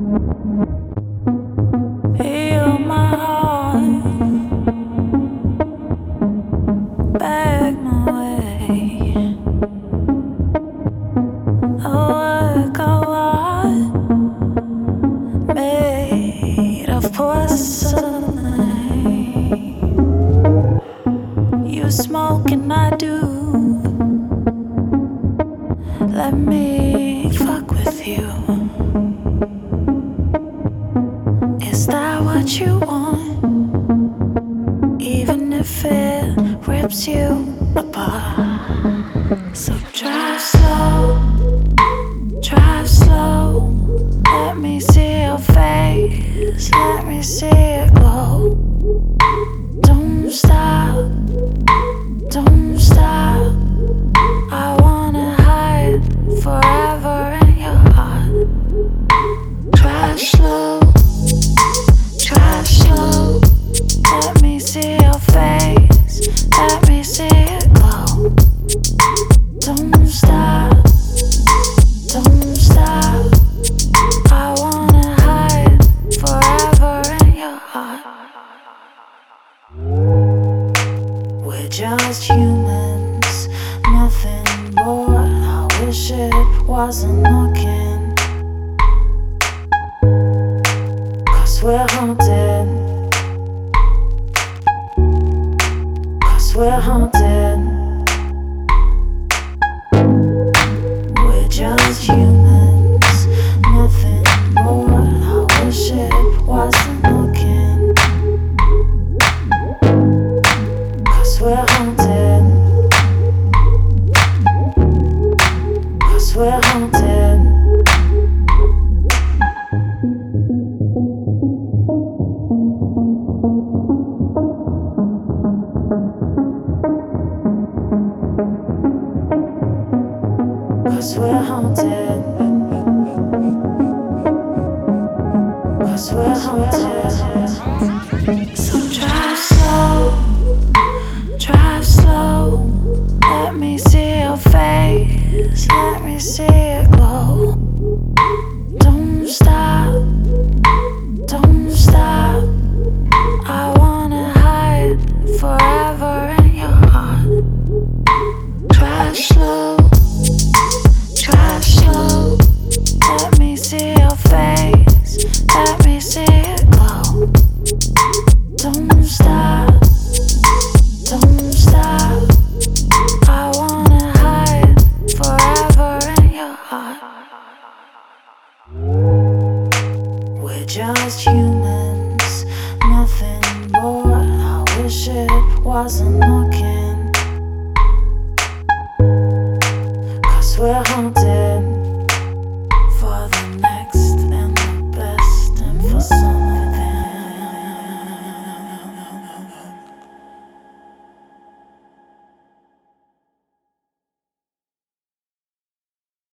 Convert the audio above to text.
Heal my heart, beg my way. A work of art made of porcelain. You smoke and I do. Let me fuck with you. Is that what you want? Even if it rips you apart. So drive slow, drive slow. Let me see your face, let me see it glow. Don't stop, don't stop. I wanna hide forever in your heart. Drive slow, drive slow. Let me see your face, let me see it glow. Don't stop, don't stop. I wanna hide forever in your heart. We're just humans, nothing more. I wish it wasn't looking. 'Cause we're haunted. 'Cause we're haunted. We're just humans, nothing more. I wish it wasn't looking. 'Cause we're haunted. 'Cause we're haunted. Cause we're haunted. Cause we're haunted. So drive slow, drive slow. Let me see your face, let me see it glow. Don't stop, don't stop. I wanna hide forever in your heart. Drive slow, drive slow. Let me see your face, let me see it glow. Don't stop, don't stop. I wanna hide forever in your heart. We're just humans, nothing more. I wish it wasn't looking. 'Cause we're haunted.